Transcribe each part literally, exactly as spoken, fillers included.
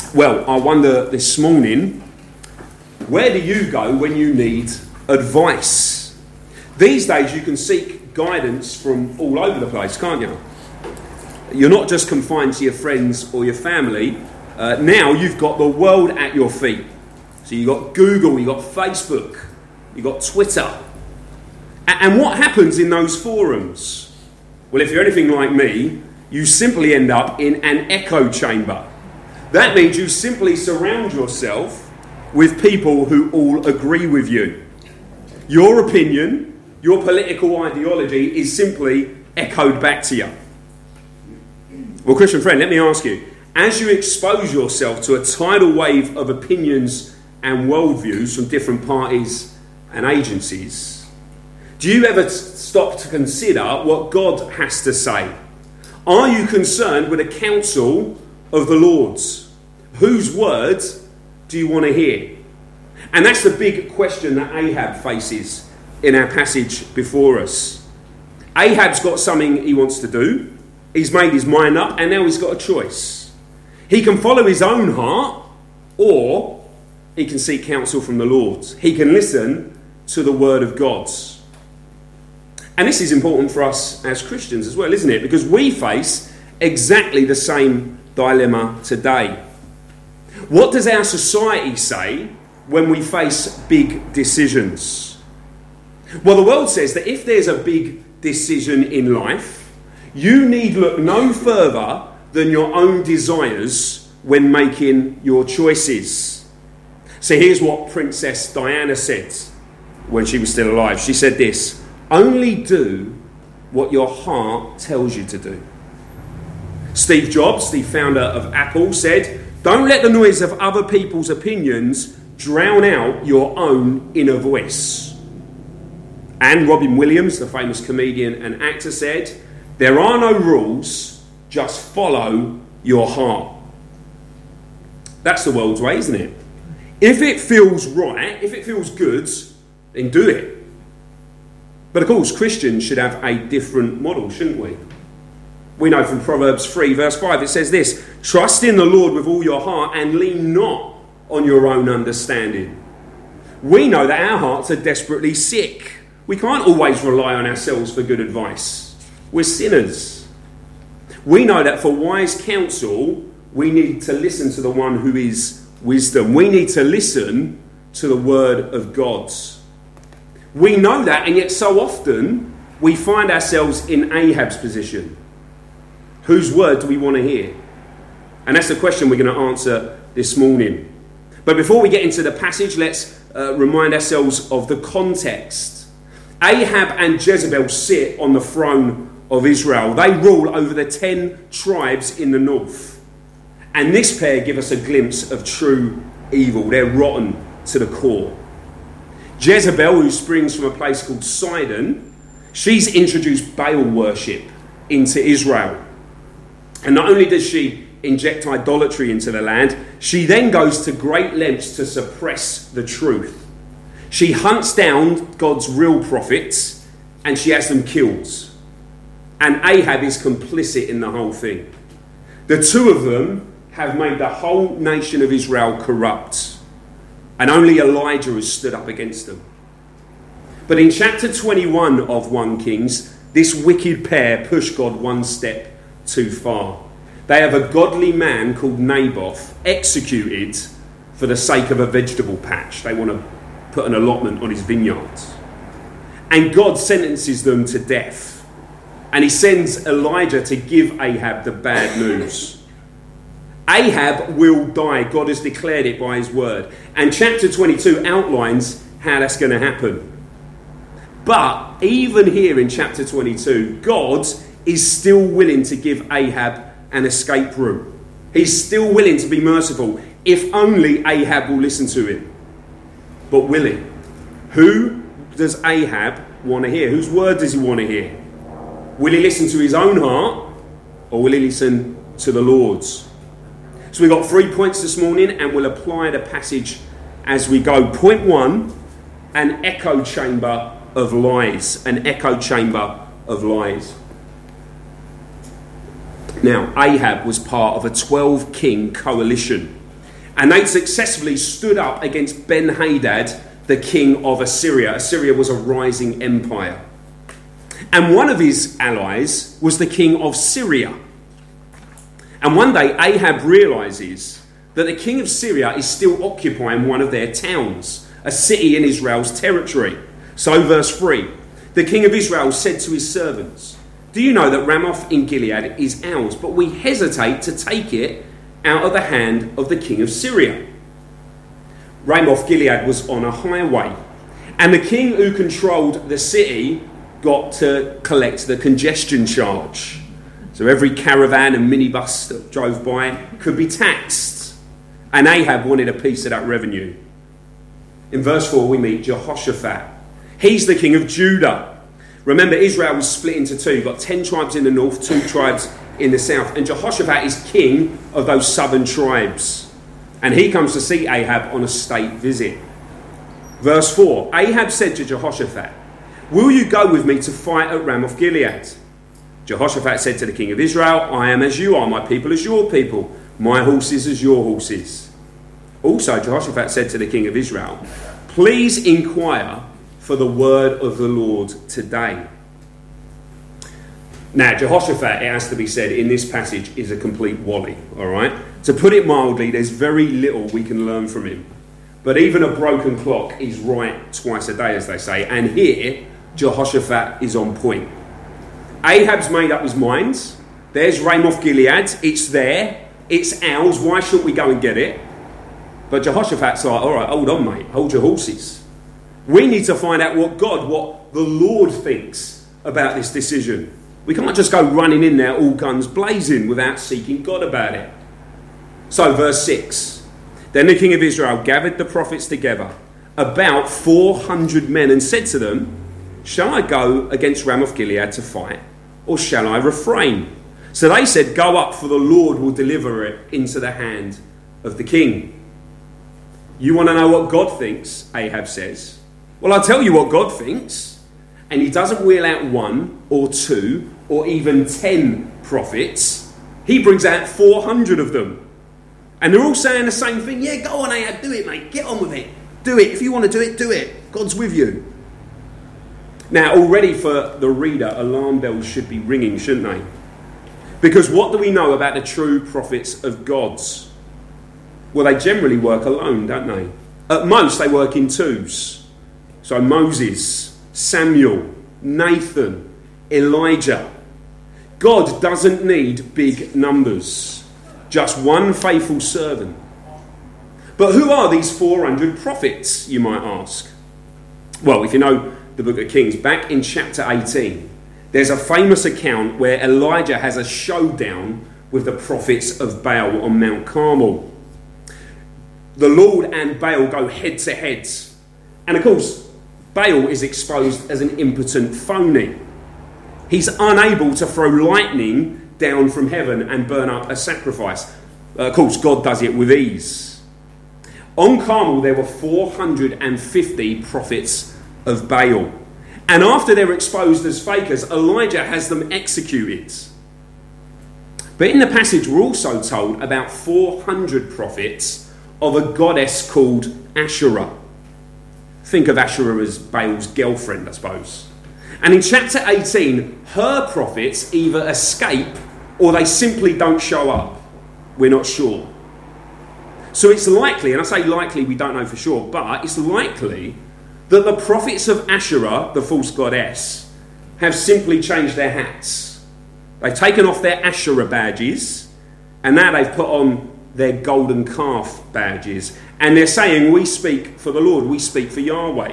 Well, I wonder this morning, where do you go when you need advice? These days you can seek guidance from all over the place, can't you? You're not just confined to your friends or your family. Uh, now you've got the world at your feet. So you've got Google, you've got Facebook, you've got Twitter. A- and what happens in those forums? Well, if you're anything like me, you simply end up in an echo chamber. That means you simply surround yourself with people who all agree with you. Your opinion, your political ideology is simply echoed back to you. Well, Christian friend, let me ask you, as you expose yourself to a tidal wave of opinions and worldviews from different parties and agencies, do you ever stop to consider what God has to say? Are you concerned with the counsel of the Lord's? Whose words do you want to hear? And that's the big question that Ahab faces in our passage before us. Ahab's got something he wants to do. He's made his mind up, and now he's got a choice. He can follow his own heart, or he can seek counsel from the Lord. He can listen to the word of God. And this is important for us as Christians as well, isn't it? Because we face exactly the same dilemma today. What does our society say when we face big decisions? Well, the world says that if there's a big decision in life, you need look no further than your own desires when making your choices. So here's what Princess Diana said when she was still alive. She said this: only do what your heart tells you to do. Steve Jobs, the founder of Apple, said, don't let the noise of other people's opinions drown out your own inner voice. And Robin Williams, the famous comedian and actor, said, there are no rules, just follow your heart. That's the world's way, isn't it? If it feels right, if it feels good, then do it. But of course, Christians should have a different model, shouldn't we? We know from Proverbs three, verse five, it says this: trust in the Lord with all your heart and lean not on your own understanding. We know that our hearts are desperately sick. We can't always rely on ourselves for good advice. We're sinners. We know that for wise counsel, we need to listen to the one who is wisdom. We need to listen to the word of God. We know that, and yet so often we find ourselves in Ahab's position. Whose word do we want to hear? And that's the question we're going to answer this morning. But before we get into the passage, let's uh, remind ourselves of the context. Ahab and Jezebel sit on the throne of Israel. They rule over the ten tribes in the north. And this pair give us a glimpse of true evil. They're rotten to the core. Jezebel, who springs from a place called Sidon, she's introduced Baal worship into Israel. And not only does she inject idolatry into the land, she then goes to great lengths to suppress the truth. She hunts down God's real prophets and she has them killed. And Ahab is complicit in the whole thing. The two of them have made the whole nation of Israel corrupt. And only Elijah has stood up against them. But in chapter twenty-one of First Kings, this wicked pair push God one step too far. They have a godly man called Naboth executed for the sake of a vegetable patch. They want to put an allotment on his vineyard. And God sentences them to death. And he sends Elijah to give Ahab the bad news. Ahab will die. God has declared it by his word. And chapter twenty-two outlines how that's going to happen. But even here in chapter twenty-two, God is still willing to give Ahab an escape route. He's still willing to be merciful, if only Ahab will listen to him. But will he? Who does Ahab want to hear? Whose word does he want to hear? Will he listen to his own heart, or will he listen to the Lord's? So we've got three points this morning, and we'll apply the passage as we go. Point one, an echo chamber of lies. An echo chamber of lies. Now, Ahab was part of a twelve-king coalition. And they successfully stood up against Ben-Hadad, the king of Assyria. Assyria was a rising empire. And one of his allies was the king of Syria. And one day Ahab realises that the king of Syria is still occupying one of their towns, a city in Israel's territory. So verse three, the king of Israel said to his servants, "Do you know that Ramoth in Gilead is ours, but we hesitate to take it out of the hand of the king of Syria?" Ramoth Gilead was on a highway, and the king who controlled the city got to collect the congestion charge. So every caravan and minibus that drove by could be taxed, and Ahab wanted a piece of that revenue. In verse four we meet Jehoshaphat. He's the king of Judah. Remember, Israel was split into two. You've got ten tribes in the north, two tribes in the south, and Jehoshaphat is king of those southern tribes. And he comes to see Ahab on a state visit. Verse four, Ahab said to Jehoshaphat, "Will you go with me to fight at Ramoth Gilead?" Jehoshaphat said to the king of Israel, "I am as you are, my people as your people, my horses as your horses." Also, Jehoshaphat said to the king of Israel, "Please inquire for the word of the Lord today." Now, Jehoshaphat, it has to be said, in this passage is a complete wally, all right? To put it mildly, there's very little we can learn from him. But even a broken clock is right twice a day, as they say. And here, Jehoshaphat is on point. Ahab's made up his mind. There's Ramoth Gilead. It's there. It's ours. Why shouldn't we go and get it? But Jehoshaphat's like, all right, hold on, mate. Hold your horses. We need to find out what God, what the Lord thinks about this decision. We can't just go running in there all guns blazing without seeking God about it. So verse six. Then the king of Israel gathered the prophets together, about four hundred men, and said to them, "Shall I go against Ramoth Gilead to fight, or shall I refrain?" So they said, "Go up, for the Lord will deliver it into the hand of the king." You want to know what God thinks? Ahab says. Well, I'll tell you what God thinks. And he doesn't wheel out one or two or even ten prophets. He brings out four hundred of them. And they're all saying the same thing. Yeah, go on, Ahab, do it, mate. Get on with it. Do it. If you want to do it, do it. God's with you. Now, already for the reader, alarm bells should be ringing, shouldn't they? Because what do we know about the true prophets of God? Well, they generally work alone, don't they? At most, they work in twos. So Moses, Samuel, Nathan, Elijah. God doesn't need big numbers. Just one faithful servant. But who are these four hundred prophets, you might ask? Well, if you know the book of Kings, back in chapter eighteen, there's a famous account where Elijah has a showdown with the prophets of Baal on Mount Carmel. The Lord and Baal go head to head. And of course, Baal is exposed as an impotent phony. He's unable to throw lightning down from heaven and burn up a sacrifice. Uh, of course, God does it with ease. On Carmel, there were four hundred fifty prophets of Baal. And after they're exposed as fakers, Elijah has them executed. But in the passage, we're also told about four hundred prophets of a goddess called Asherah. Think of Asherah as Baal's girlfriend, I suppose. And in chapter eighteen, her prophets either escape or they simply don't show up. We're not sure. So it's likely, and I say likely, we don't know for sure, but it's likely that the prophets of Asherah, the false goddess, have simply changed their hats. They've taken off their Asherah badges, and now they've put on their golden calf badges. And they're saying, we speak for the Lord, we speak for Yahweh.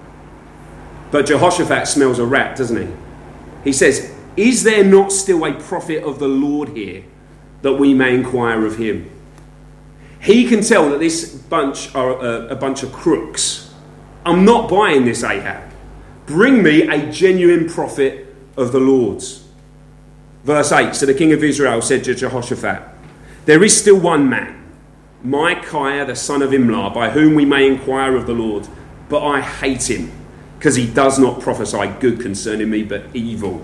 But Jehoshaphat smells a rat, doesn't he? He says, is there not still a prophet of the Lord here, that we may inquire of him? He can tell that this bunch are a, a bunch of crooks. I'm not buying this, Ahab. Bring me a genuine prophet of the Lord's. Verse eight, so the king of Israel said to Jehoshaphat, there is still one man, Micaiah the son of Imlah, by whom we may inquire of the Lord, but I hate him, because he does not prophesy good concerning me, but evil.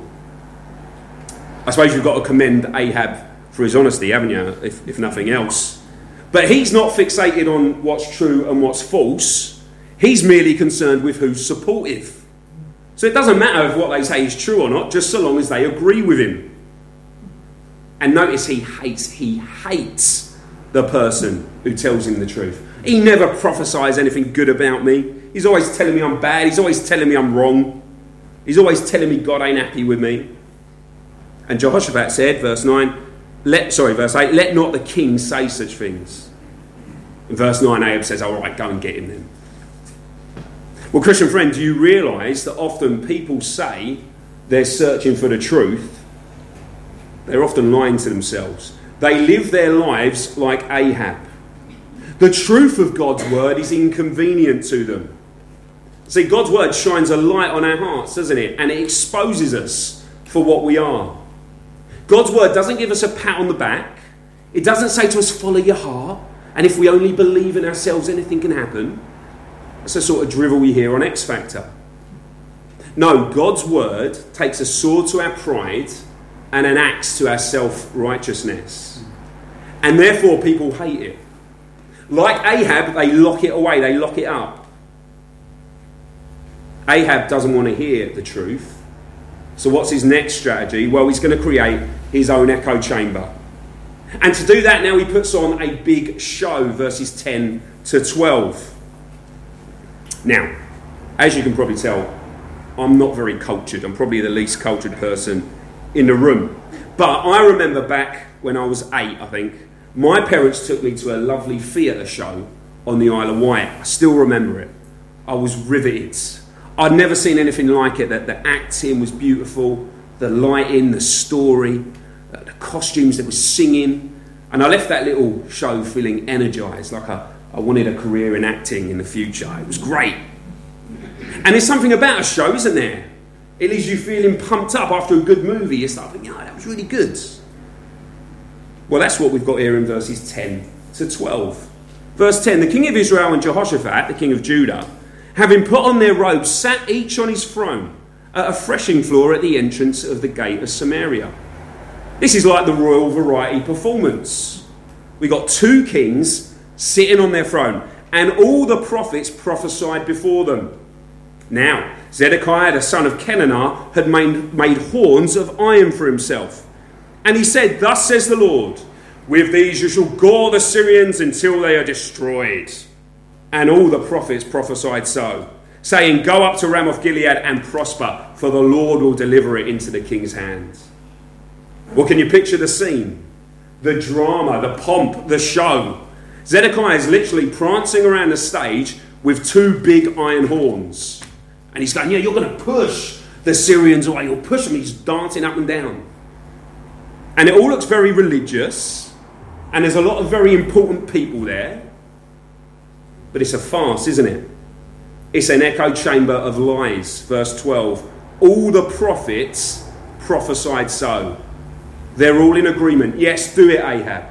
I suppose you've got to commend Ahab for his honesty, haven't you, if, if nothing else. But he's not fixated on what's true and what's false. He's merely concerned with who's supportive. So it doesn't matter if what they say is true or not, just so long as they agree with him. And notice he hates, he hates the person who tells him the truth. He never prophesies anything good about me. He's always telling me I'm bad. He's always telling me I'm wrong. He's always telling me God ain't happy with me. And Jehoshaphat said, verse nine, let, sorry, verse eight, let not the king say such things. In verse nine, Ahab says, all right, go and get him then. Well, Christian friend, do you realise that often people say they're searching for the truth? They're often lying to themselves. They live their lives like Ahab. The truth of God's word is inconvenient to them. See, God's word shines a light on our hearts, doesn't it? And it exposes us for what we are. God's word doesn't give us a pat on the back. It doesn't say to us, follow your heart. And if we only believe in ourselves, anything can happen. That's the sort of drivel we hear on X Factor. No, God's word takes a sword to our pride and an axe to our self-righteousness. And therefore people hate it. Like Ahab, they lock it away, they lock it up. Ahab doesn't want to hear the truth. So what's his next strategy? Well, he's going to create his own echo chamber. And to do that now he puts on a big show, verses ten to twelve. Now, as you can probably tell, I'm not very cultured. I'm probably the least cultured person in the room. But I remember back when I was eight, I think, my parents took me to a lovely theatre show on the Isle of Wight. I still remember it. I was riveted. I'd never seen anything like it. That the acting was beautiful, the lighting, the story, the costumes that were singing. And I left that little show feeling energised, like I, I wanted a career in acting in the future. It was great. And there's something about a show, isn't there? It leaves you feeling pumped up after a good movie. You start thinking, oh, that was really good. Well, that's what we've got here in verses ten to twelve. Verse ten, the king of Israel and Jehoshaphat, the king of Judah, having put on their robes, sat each on his throne at a threshing floor at the entrance of the gate of Samaria. This is like the royal variety performance. We got two kings sitting on their throne, and all the prophets prophesied before them. Now, Zedekiah, the son of Kenanah, had made, made horns of iron for himself. And he said, thus says the Lord, with these you shall gore the Syrians until they are destroyed. And all the prophets prophesied so, saying, go up to Ramoth Gilead and prosper, for the Lord will deliver it into the king's hands. Well, can you picture the scene? The drama, the pomp, the show. Zedekiah is literally prancing around the stage with two big iron horns. And he's going, yeah, you're going to push the Syrians away. You'll push them. He's dancing up and down. And it all looks very religious. And there's a lot of very important people there. But it's a farce, isn't it? It's an echo chamber of lies. Verse twelve. All the prophets prophesied so. They're all in agreement. Yes, do it, Ahab.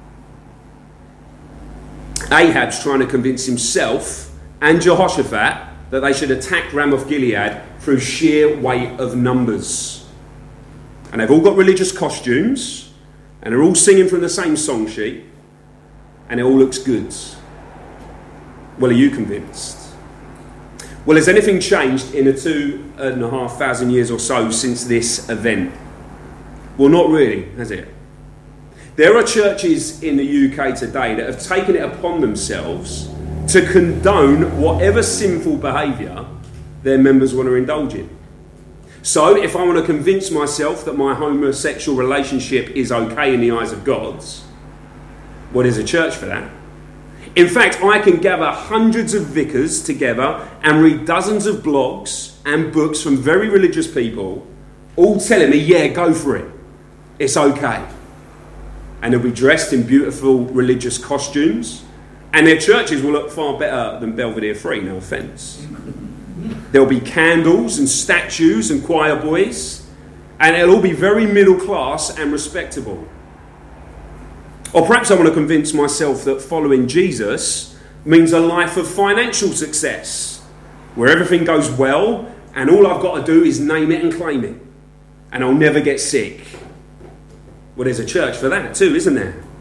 Ahab's trying to convince himself and Jehoshaphat that they should attack Ramoth Gilead through sheer weight of numbers. And they've all got religious costumes, and they're all singing from the same song sheet, and it all looks good. Well, are you convinced? Well, has anything changed in the two and a half thousand years or so since this event? Well, not really, has it? There are churches in the U K today that have taken it upon themselves to condone whatever sinful behaviour their members want to indulge in. So, if I want to convince myself that my homosexual relationship is okay in the eyes of God, well, there's a church for that. In fact, I can gather hundreds of vicars together and read dozens of blogs and books from very religious people, all telling me, yeah, go for it. It's okay. And they'll be dressed in beautiful religious costumes, and their churches will look far better than Belvedere Free, no offence. There'll be candles and statues and choir boys, and it'll all be very middle class and respectable. Or perhaps I want to convince myself that following Jesus means a life of financial success, where everything goes well and all I've got to do is name it and claim it, and I'll never get sick. Well, there's a church for that too, isn't there?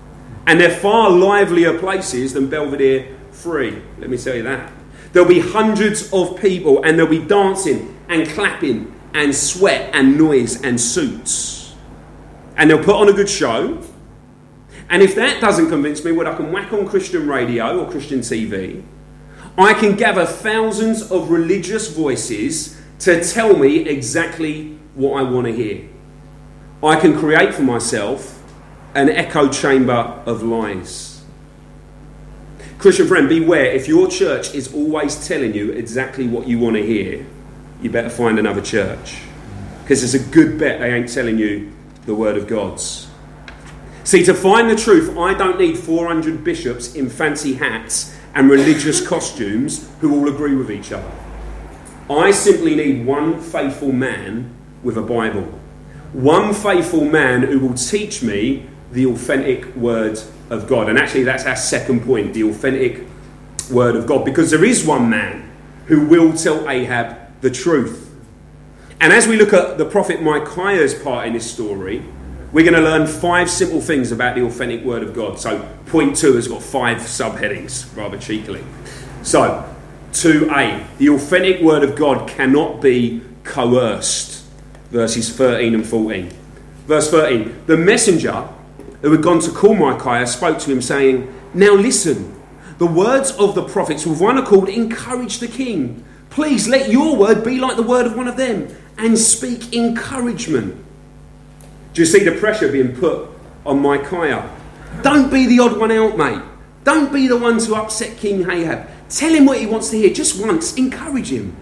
And they're far livelier places than Belvedere Free, let me tell you that. There'll be hundreds of people and they'll be dancing and clapping and sweat and noise and suits. And they'll put on a good show. And if that doesn't convince me, well, I can whack on Christian radio or Christian T V. I can gather thousands of religious voices to tell me exactly what I want to hear. I can create for myself an echo chamber of lies. Christian friend, beware. If your church is always telling you exactly what you want to hear, you better find another church. Because it's a good bet they ain't telling you the word of God's. See, to find the truth, I don't need four hundred bishops in fancy hats and religious costumes who all agree with each other. I simply need one faithful man with a Bible. One faithful man who will teach me the authentic word of God. And actually that's our second point, the authentic word of God. Because there is one man who will tell Ahab the truth. And as we look at the prophet Micaiah's part in this story, we're going to learn five simple things about the authentic word of God. So point two has got five subheadings, rather cheekily. So, two A, the authentic word of God cannot be coerced. Verses thirteen and fourteen. Verse thirteen, the messenger who had gone to call Micaiah spoke to him saying, now listen, the words of the prophets with one accord encourage the king. Please let your word be like the word of one of them and speak encouragement. Do you see the pressure being put on Micaiah? Don't be the odd one out, mate. Don't be the one to upset King Ahab. Tell him what he wants to hear just once. Encourage him.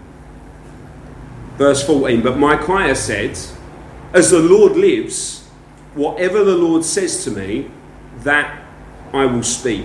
Verse fourteen, but Micaiah said, as the Lord lives, whatever the Lord says to me, that I will speak.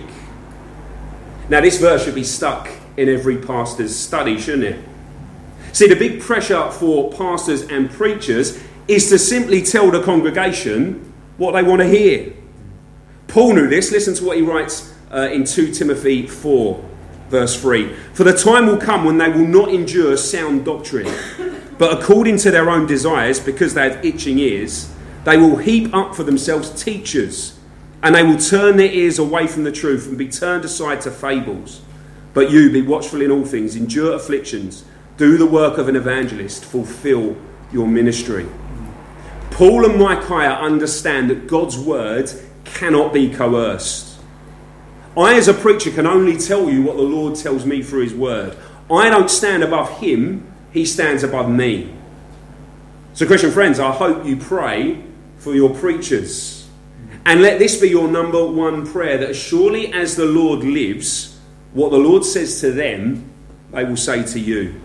Now this verse should be stuck in every pastor's study, shouldn't it? See, the big pressure for pastors and preachers is to simply tell the congregation what they want to hear. Paul knew this. Listen to what he writes uh, in two Timothy four, verse three. For the time will come when they will not endure sound doctrine, but according to their own desires, because they have itching ears, they will heap up for themselves teachers, and they will turn their ears away from the truth and be turned aside to fables. But you, be watchful in all things, endure afflictions, do the work of an evangelist, fulfill your ministry. Paul and Micaiah understand that God's word cannot be coerced. I, as a preacher, can only tell you what the Lord tells me through his word. I don't stand above him, he stands above me. So, Christian friends, I hope you pray for your preachers. And let this be your number one prayer, that as surely as the Lord lives, what the Lord says to them, they will say to you.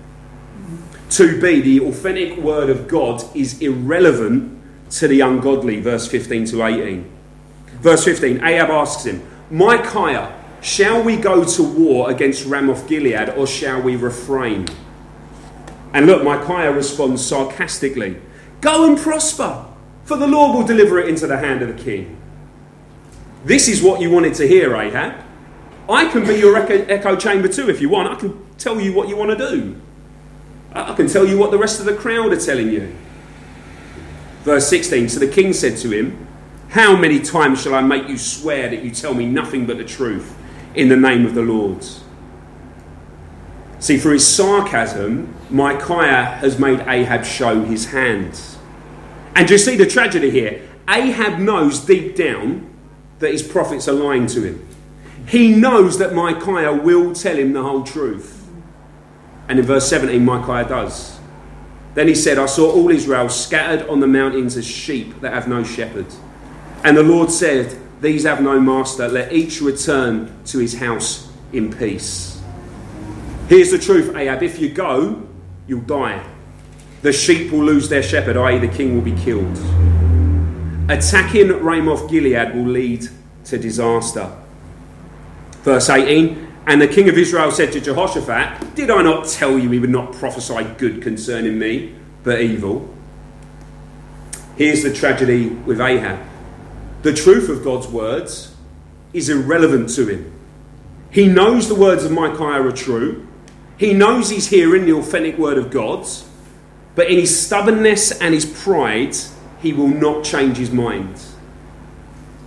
two B, the authentic word of God is irrelevant to the ungodly, verse fifteen to eighteen. Verse fifteen, Ahab asks him, Micaiah, shall we go to war against Ramoth Gilead, or shall we refrain? And look, Micaiah responds sarcastically, go and prosper, for the Lord will deliver it into the hand of the king. This is what you wanted to hear, Ahab. I can be your echo, echo chamber too if you want. I can tell you what you want to do. I can tell you what the rest of the crowd are telling you. Verse sixteen, so the king said to him, how many times shall I make you swear that you tell me nothing but the truth in the name of the Lord? See, for his sarcasm, Micaiah has made Ahab show his hands. And do you see the tragedy here? Ahab knows deep down that his prophets are lying to him. He knows that Micaiah will tell him the whole truth. And in verse seventeen, Micaiah does. Then he said, I saw all Israel scattered on the mountains as sheep that have no shepherd. And the Lord said, these have no master. Let each return to his house in peace. Here's the truth, Ahab. If you go, you'll die. The sheep will lose their shepherd, that is the king will be killed. Attacking Ramoth Gilead will lead to disaster. Verse eighteen, and the king of Israel said to Jehoshaphat, did I not tell you he would not prophesy good concerning me, but evil? Here's the tragedy with Ahab. The truth of God's words is irrelevant to him. He knows the words of Micaiah are true. He knows he's hearing the authentic word of God. But in his stubbornness and his pride, he will not change his mind.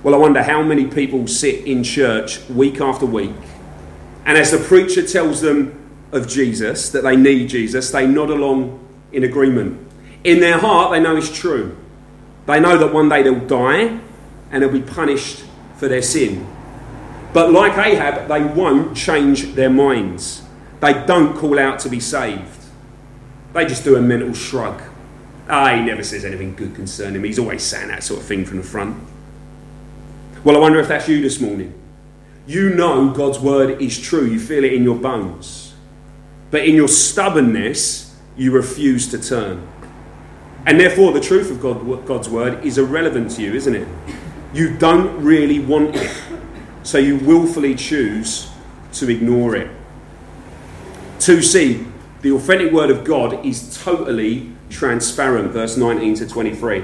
Well, I wonder how many people sit in church week after week, and as the preacher tells them of Jesus, that they need Jesus, they nod along in agreement. In their heart, they know it's true. They know that one day they'll die and they'll be punished for their sin. But like Ahab, they won't change their minds. They don't call out to be saved. They just do a mental shrug. Ah, he never says anything good concerning him. He's always saying that sort of thing from the front. Well, I wonder if that's you this morning. You know God's word is true. You feel it in your bones. But in your stubbornness, you refuse to turn. And therefore, the truth of God, God's word is irrelevant to you, isn't it? You don't really want it. So you willfully choose to ignore it. two C, the authentic word of God is totally transparent, verse nineteen to twenty-three.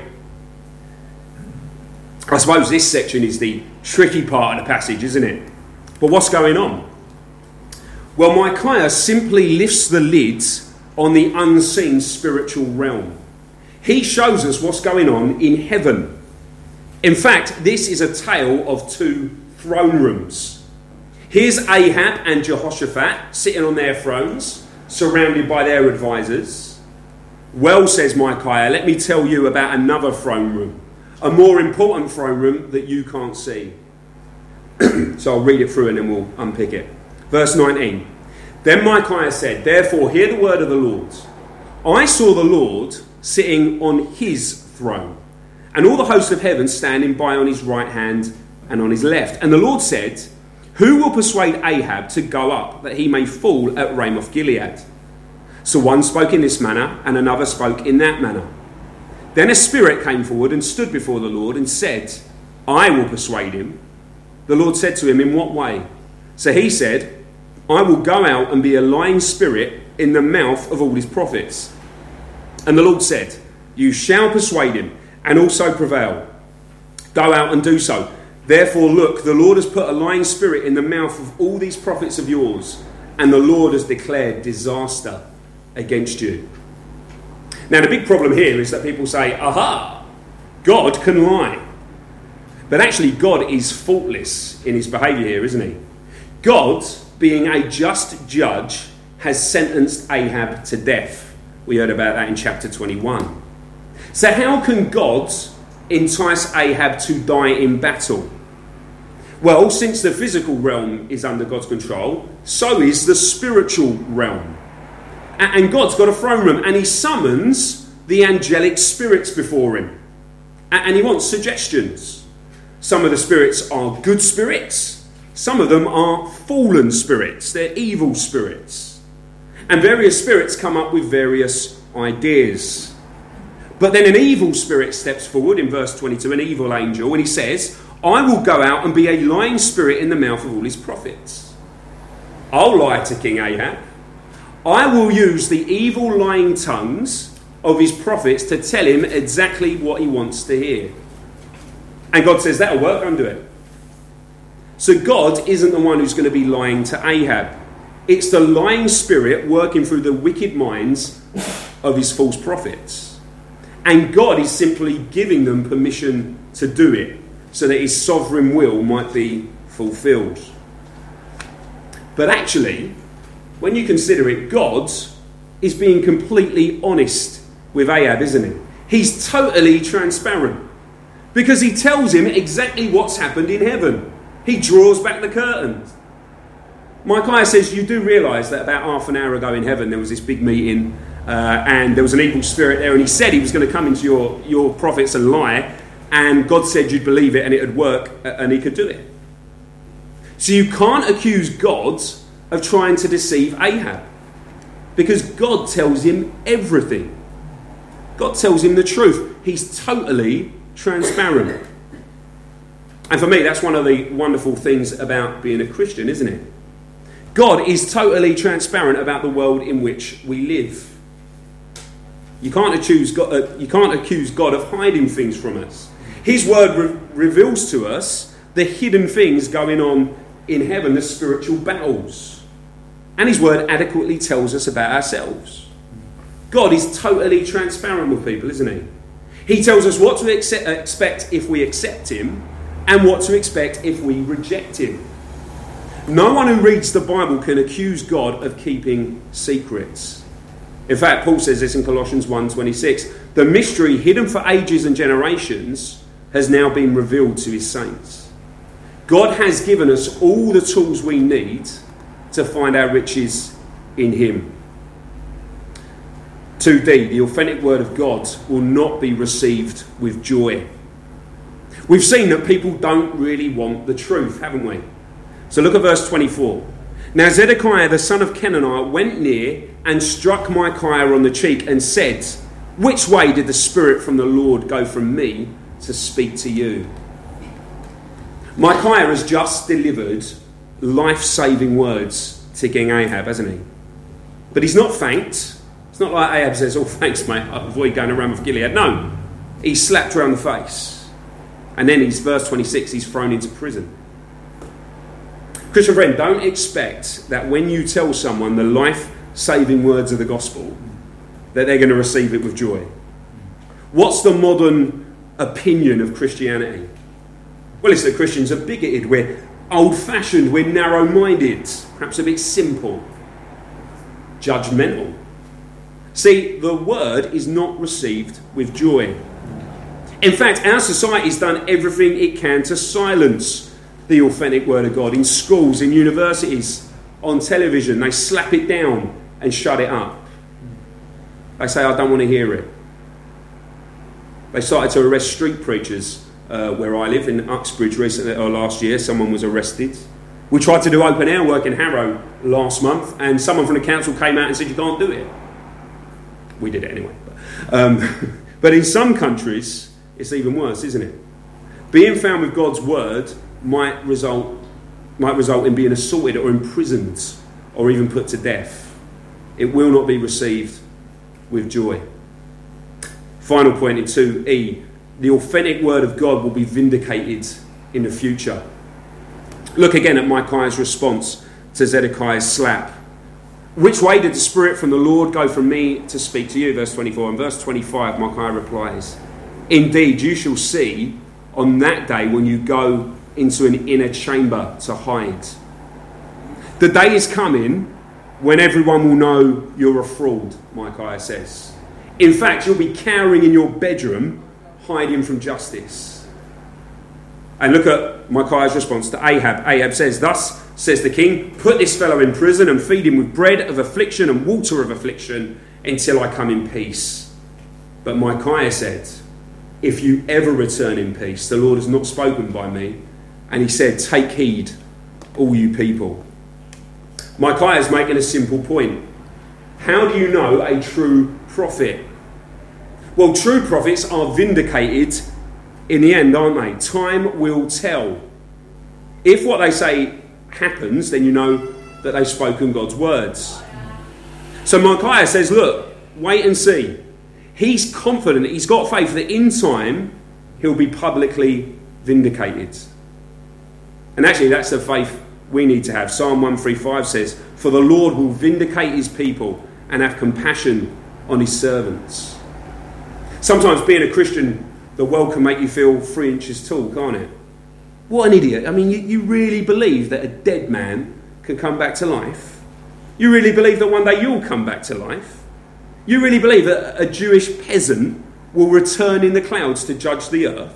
I suppose this section is the tricky part of the passage, isn't it? But what's going on? Well, Micaiah simply lifts the lids on the unseen spiritual realm. He shows us what's going on in heaven. In fact, this is a tale of two throne rooms. Here's Ahab and Jehoshaphat sitting on their thrones, surrounded by their advisors. Well, says Micaiah, let me tell you about another throne room, a more important throne room that you can't see. So I'll read it through and then we'll unpick it. Verse nineteen. Then Micaiah said, therefore hear the word of the Lord. I saw the Lord sitting on his throne, and all the hosts of heaven standing by on his right hand and on his left. And the Lord said, who will persuade Ahab to go up, that he may fall at Ramoth Gilead? So one spoke in this manner, and another spoke in that manner. Then a spirit came forward and stood before the Lord and said, I will persuade him. The Lord said to him, in what way? So he said, I will go out and be a lying spirit in the mouth of all his prophets. And the Lord said, you shall persuade him and also prevail. Go out and do so. Therefore, look, the Lord has put a lying spirit in the mouth of all these prophets of yours, and the Lord has declared disaster against you. Now, the big problem here is that people say, aha, God can lie. But actually, God is faultless in his behaviour here, isn't he? God, being a just judge, has sentenced Ahab to death. We heard about that in chapter twenty-one. So how can God entice Ahab to die in battle? Well, since the physical realm is under God's control, so is the spiritual realm. And God's got a throne room, and he summons the angelic spirits before him. And he wants suggestions. Some of the spirits are good spirits. Some of them are fallen spirits. They're evil spirits. And various spirits come up with various ideas. But then an evil spirit steps forward in verse twenty-two, an evil angel, and he says, I will go out and be a lying spirit in the mouth of all his prophets. I'll lie to King Ahab. I will use the evil lying tongues of his prophets to tell him exactly what he wants to hear. And God says, that'll work, undo it. So God isn't the one who's going to be lying to Ahab. It's the lying spirit working through the wicked minds of his false prophets. And God is simply giving them permission to do it so that his sovereign will might be fulfilled. But actually, when you consider it, God is being completely honest with Ahab, isn't he? He's totally transparent because he tells him exactly what's happened in heaven. He draws back the curtain. Micaiah says, you do realise that about half an hour ago in heaven there was this big meeting uh, and there was an evil spirit there, and he said he was going to come into your, your prophets and lie, and God said you'd believe it and it would work and he could do it. So you can't accuse God of trying to deceive Ahab because God tells him everything. God tells him the truth. He's totally transparent. And for me, that's one of the wonderful things about being a Christian, isn't it? God is totally transparent about the world in which we live. You can't accuse God, uh, you can't accuse God of hiding things from us. His word re- reveals to us the hidden things going on in heaven, the spiritual battles. And his word adequately tells us about ourselves. God is totally transparent with people, isn't he? He tells us what to accept, expect if we accept him, and what to expect if we reject him. No one who reads the Bible can accuse God of keeping secrets. In fact, Paul says this in Colossians one twenty-six. The mystery hidden for ages and generations has now been revealed to his saints. God has given us all the tools we need to find our riches in him. two D, the authentic word of God will not be received with joy. We've seen that people don't really want the truth, haven't we? So look at verse twenty-four. Now Zedekiah the son of Kenaniah went near and struck Micaiah on the cheek and said, which way did the Spirit from the Lord go from me to speak to you? Micaiah has just delivered life-saving words to King Ahab, hasn't he? But he's not thanked. It's not like Ahab says, oh, thanks, mate, I'll avoid going around with Gilead. No, he's slapped around the face. And then he's, verse twenty-six, he's thrown into prison. Christian friend, don't expect that when you tell someone the life-saving words of the gospel, that they're going to receive it with joy. What's the modern opinion of Christianity? Well, it's that Christians are bigoted, we're old-fashioned, we're narrow-minded, perhaps a bit simple, judgmental. See, the word is not received with joy. In fact, our society's done everything it can to silence the authentic word of God. In schools, in universities, on television, they slap it down and shut it up. They say, I don't want to hear it. They started to arrest street preachers uh, where I live, in Uxbridge recently, or last year. Someone was arrested. We tried to do open air work in Harrow last month, and someone from the council came out and said, you can't do it. We did it anyway. But, um, but in some countries, it's even worse, isn't it? Being found with God's word might result might result in being assaulted or imprisoned or even put to death. It will not be received with joy. Final point in two E, the authentic word of God will be vindicated in the future. Look again at Micaiah's response to Zedekiah's slap. Which way did the Spirit from the Lord go from me to speak to you? Verse twenty-four. And verse twenty-five, Micaiah replies, indeed, you shall see on that day when you go into an inner chamber to hide. The day is coming when everyone will know you're a fraud, Micaiah says. In fact, you'll be cowering in your bedroom, hiding from justice. And look at Micaiah's response to Ahab. Ahab says, thus says the king, put this fellow in prison and feed him with bread of affliction and water of affliction until I come in peace. But Micaiah said, if you ever return in peace, the Lord has not spoken by me. And he said, take heed, all you people. Micaiah is making a simple point. How do you know a true prophet? Well, true prophets are vindicated in the end, aren't they? Time will tell. If what they say happens, then you know that they've spoken God's words. So Micaiah says, look, wait and see. He's confident, he's got faith that in time he'll be publicly vindicated. And actually that's the faith we need to have. Psalm one thirty-five says, for the Lord will vindicate his people and have compassion on his servants. Sometimes being a Christian, the world can make you feel three inches tall, can't it? What an idiot. I mean, you, you really believe that a dead man can come back to life? You really believe that one day you'll come back to life? You really believe that a Jewish peasant will return in the clouds to judge the earth?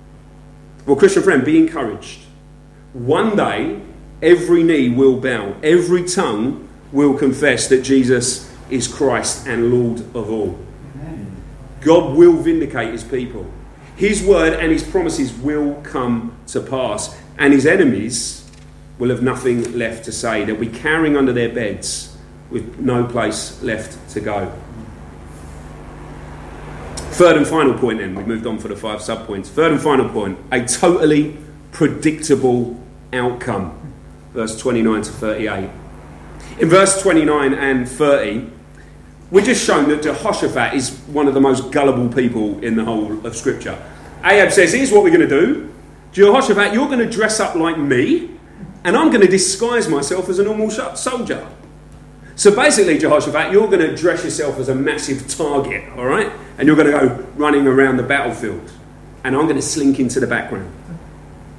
Well, Christian friend, be encouraged. One day, every knee will bow. Every tongue will confess that Jesus is Christ and Lord of all. Amen. God will vindicate his people. His word and his promises will come to pass. And his enemies will have nothing left to say. They'll be cowering under their beds with no place left to go. Third and final point then, we've moved on for the five sub-points. Third and final point, a totally predictable outcome. Verse twenty-nine to thirty-eight. In verse twenty-nine and thirty, we're just shown that Jehoshaphat is one of the most gullible people in the whole of Scripture. Ahab says, here's what we're going to do. Jehoshaphat, you're going to dress up like me, and I'm going to disguise myself as a normal soldier. So basically, Jehoshaphat, you're going to dress yourself as a massive target, all right? And you're going to go running around the battlefield. And I'm going to slink into the background.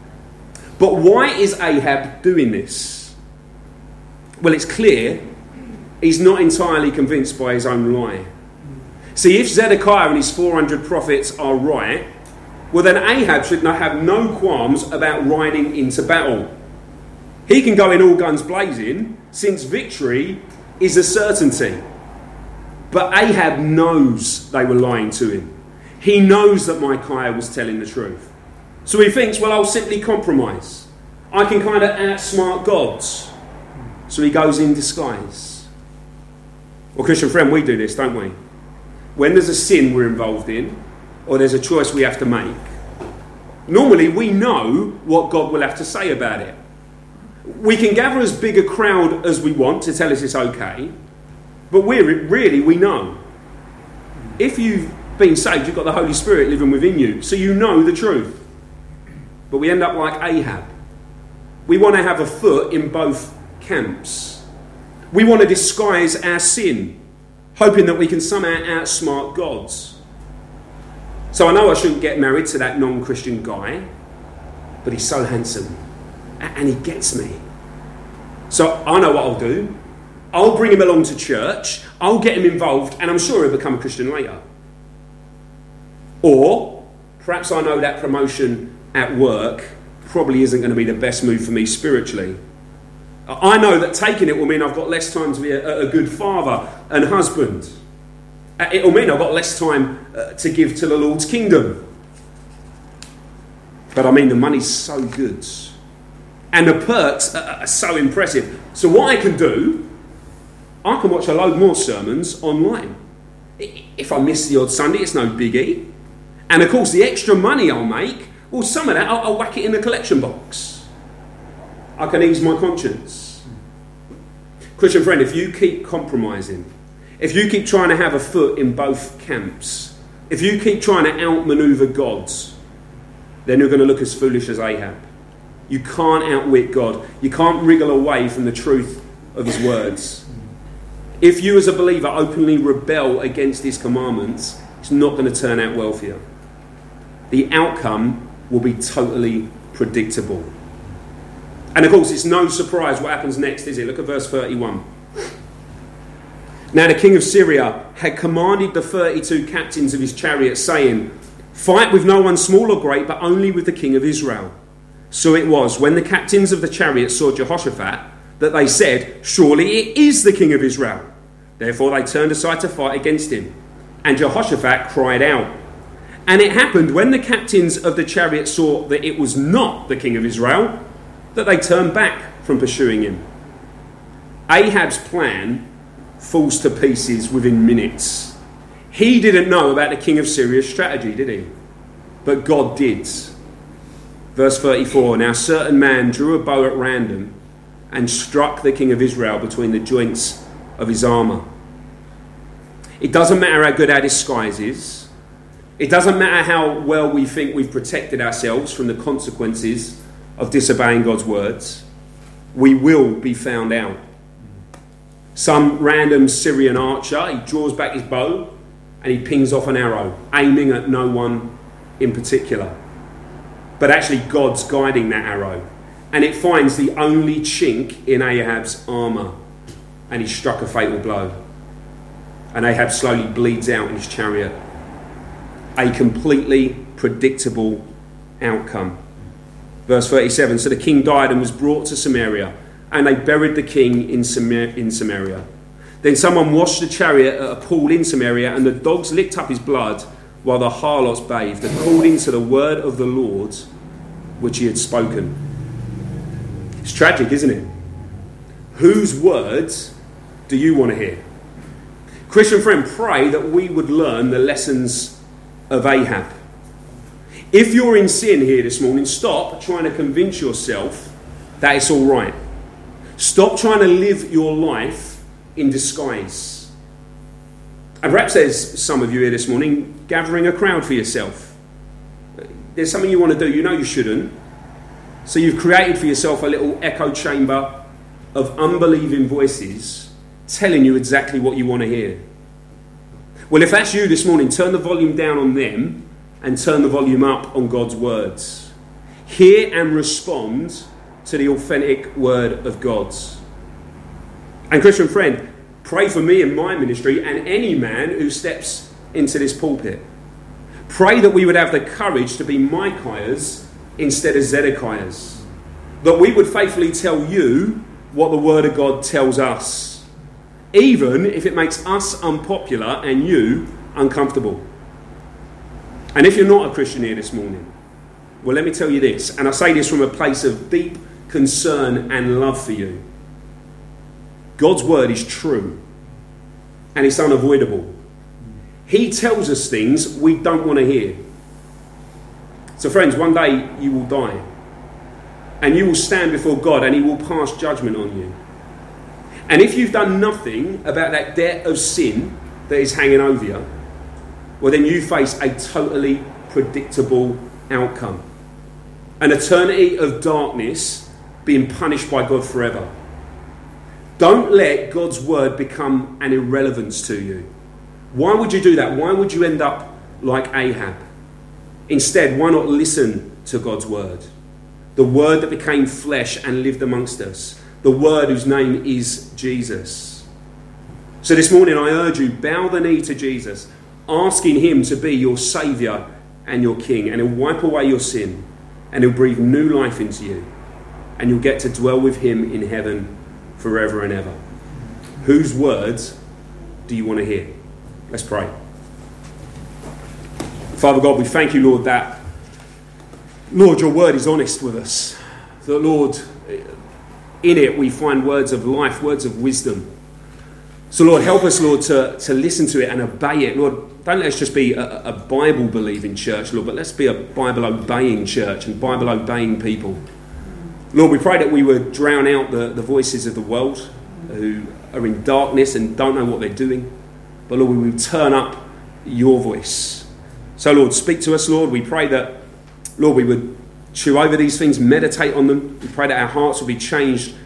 But why is Ahab doing this? Well, it's clear he's not entirely convinced by his own lie. See, if Zedekiah and his four hundred prophets are right, well then Ahab should not have no qualms about riding into battle. He can go in all guns blazing, since victory is a certainty. But Ahab knows they were lying to him. He knows that Micaiah was telling the truth. So he thinks, well, I'll simply compromise. I can kind of outsmart gods. So he goes in disguise. Well, Christian friend, we do this, don't we? When there's a sin we're involved in, or there's a choice we have to make, normally we know what God will have to say about it. We can gather as big a crowd as we want to tell us it's okay, but we're, really we know. If you've been saved, you've got the Holy Spirit living within you, so you know the truth. But we end up like Ahab. We want to have a foot in both camps. We want to disguise our sin, hoping that we can somehow outsmart gods. So I know I shouldn't get married to that non-Christian guy, but he's so handsome, and he gets me. So I know what I'll do. I'll bring him along to church, I'll get him involved, and I'm sure he'll become a Christian later. Or perhaps I know that promotion at work probably isn't going to be the best move for me spiritually. I know that taking it will mean I've got less time to be a, a good father and husband. It will mean I've got less time uh, to give to the Lord's kingdom. But I mean, the money's so good. And the perks are, are so impressive. So what I can do, I can watch a load more sermons online. If I miss the odd Sunday, it's no biggie. And of course, the extra money I'll make, well, some of that, I'll, I'll whack it in the collection box. I can ease my conscience. Christian friend, if you keep compromising, if you keep trying to have a foot in both camps, if you keep trying to outmaneuver gods, then you're going to look as foolish as Ahab. You can't outwit God. You can't wriggle away from the truth of his words. If you as a believer openly rebel against his commandments, it's not going to turn out well for you. The outcome will be totally predictable. And of course, it's no surprise what happens next, is it? Look at verse thirty-one. Now the king of Syria had commanded the thirty-two captains of his chariots, saying, "Fight with no one small or great, but only with the king of Israel." So it was, when the captains of the chariots saw Jehoshaphat, that they said, "Surely it is the king of Israel." Therefore they turned aside to fight against him. And Jehoshaphat cried out. And it happened, when the captains of the chariots saw that it was not the king of Israel, that they turned back from pursuing him. Ahab's plan falls to pieces within minutes. He didn't know about the king of Syria's strategy, did he? But God did. Verse thirty-four, now a certain man drew a bow at random and struck the king of Israel between the joints of his armour. It doesn't matter how good our disguise is. It doesn't matter how well we think we've protected ourselves from the consequences of disobeying God's words. We will be found out. Some random Syrian archer, he draws back his bow and he pings off an arrow, aiming at no one in particular. But actually God's guiding that arrow. And it finds the only chink in Ahab's armour. And he struck a fatal blow. And Ahab slowly bleeds out in his chariot. A completely predictable outcome. Verse thirty-seven, so the king died and was brought to Samaria, and they buried the king in Samaria. Then someone washed the chariot at a pool in Samaria, and the dogs licked up his blood while the harlots bathed, according to the word of the Lord which he had spoken. It's tragic, isn't it? Whose words do you want to hear? Christian friend, pray that we would learn the lessons of Ahab. If you're in sin here this morning, stop trying to convince yourself that it's all right. Stop trying to live your life in disguise. And perhaps there's some of you here this morning gathering a crowd for yourself. There's something you want to do, you know you shouldn't. So you've created for yourself a little echo chamber of unbelieving voices telling you exactly what you want to hear. Well, if that's you this morning, turn the volume down on them and turn the volume up on God's words. Hear and respond to the authentic word of God. And Christian friend, pray for me in my ministry and any man who steps into this pulpit. Pray that we would have the courage to be Micaiahs instead of Zedekiahs. That we would faithfully tell you what the word of God tells us, even if it makes us unpopular and you uncomfortable. And if you're not a Christian here this morning, well, let me tell you this, and I say this from a place of deep concern and love for you. God's word is true, and it's unavoidable. He tells us things we don't want to hear. So friends, one day you will die, and you will stand before God, and he will pass judgment on you. And if you've done nothing about that debt of sin that is hanging over you, well, then you face a totally predictable outcome. An eternity of darkness, being punished by God forever. Don't let God's word become an irrelevance to you. Why would you do that? Why would you end up like Ahab? Instead, why not listen to God's word? The word that became flesh and lived amongst us. The word whose name is Jesus. So this morning I urge you, bow the knee to Jesus, asking him to be your saviour and your king. And he'll wipe away your sin. And he'll breathe new life into you. And you'll get to dwell with him in heaven forever and ever. Whose words do you want to hear? Let's pray. Father God, we thank you, Lord, that, Lord, your word is honest with us. That, Lord, in it we find words of life, words of wisdom. So, Lord, help us, Lord, to, to listen to it and obey it. Lord, don't let us just be a, a Bible-believing church, Lord, but let's be a Bible-obeying church and Bible-obeying people. Lord, we pray that we would drown out the, the voices of the world who are in darkness and don't know what they're doing. But, Lord, we would turn up your voice. So, Lord, speak to us, Lord. We pray that, Lord, we would chew over these things, meditate on them. We pray that our hearts will be changed